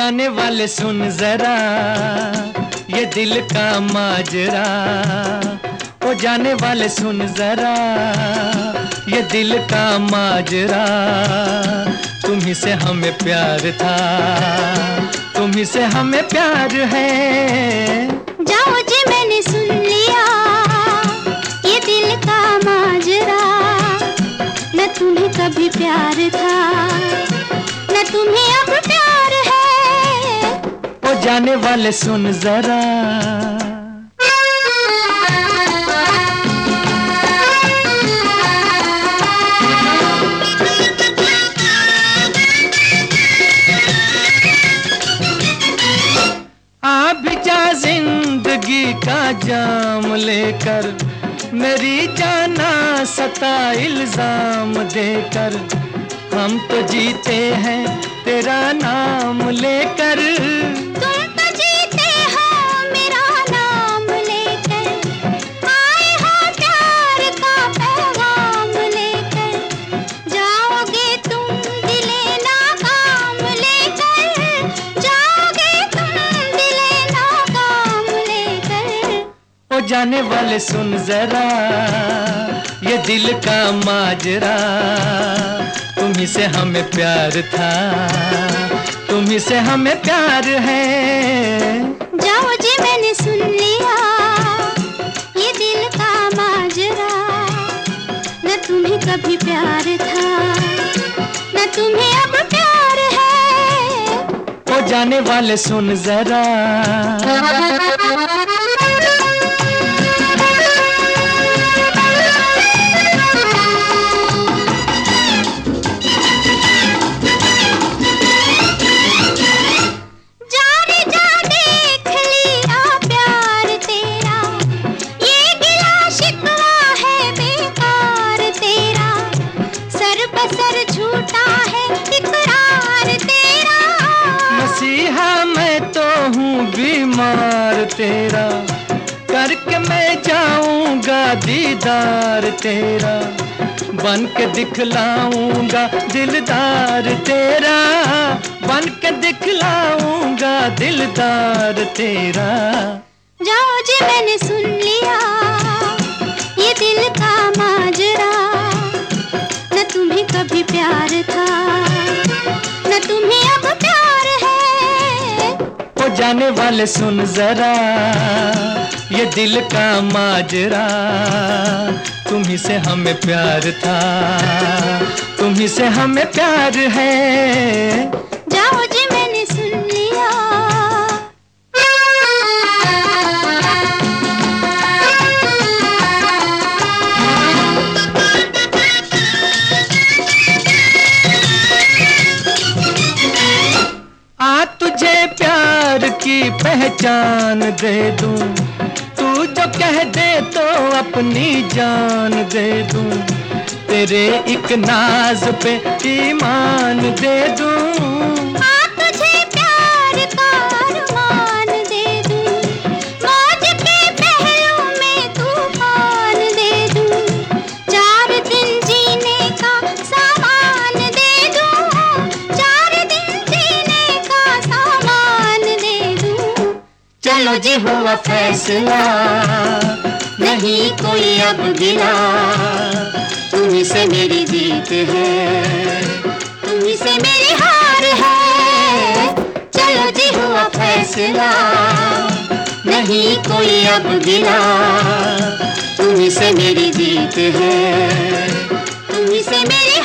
जाने वाले सुन जरा ये दिल का माजरा, ओ जाने वाले सुन जरा ये दिल का माजरा। तुम्ही से हमें प्यार था, तुम्ही से हमें प्यार है। जाओ जी मैंने सुन लिया ये दिल का माजरा, न तुम्हें कभी प्यार था न तुम्हें अब प्यार है। ओ जाने वाले सुन जरा। जिंदगी का जाम लेकर मेरी जाना सता इल्जाम देकर, हम तो जीते हैं तेरा नाम लेकर। तुम तो जीते हो मेरा नाम लेकर, आए हो प्यार का पैगाम लेकर। जाओगे तुम दिले नाकाम लेकर, जाओगे तुम दिले नाकाम लेकर। ओ जाने वाले सुन जरा ये दिल का माजरा, तुम्ही से हमें प्यार था, तुम्ही से हमें प्यार है। जाओ जी मैंने सुन लिया ये दिल का माजरा, न तुम्हें कभी प्यार था न तुम्हें अब प्यार है। ओ जाने वाले सुन जरा। झूठा है इकरार तेरा, मसीहा मैं तो हूँ बीमार तेरा, करके मैं जाऊंगा दीदार तेरा। बन के दिखलाऊंगा दिलदार तेरा, बन के दिखलाऊंगा दिलदार तेरा। जाओ जी मैंने सुन लिया ये दिल का माजरा, न तुम्हें कभी प्यार था न तुम्हें अब प्यार है। ओ जाने वाले सुन जरा ये दिल का माजरा, तुम्ही से हमें प्यार था, तुम्ही से हमें प्यार है। जाओ जी मैंने सुन लिया। तुझे प्यार की पहचान दे दूं, तू जो कह दे तो अपनी जान दे दूं, तेरे एक नाज पे ईमान दे दूं। तुझे प्यार का अरमान दे दूं, मौज के पहलू में तूफान दे दूं, 4 दिन जीने का सामान दे दूं, 4 दिन जीने का सामान दे दूं। चलो जी हुआ फैसला, नहीं कोई अब गिला, तुम्ही से मेरी जीत है, तुम्ही से मेरी हार है। चलो जी हुआ फैसला, नहीं कोई अब गिला, तुम्ही से मेरी जीत है, तुम्ही से मेरी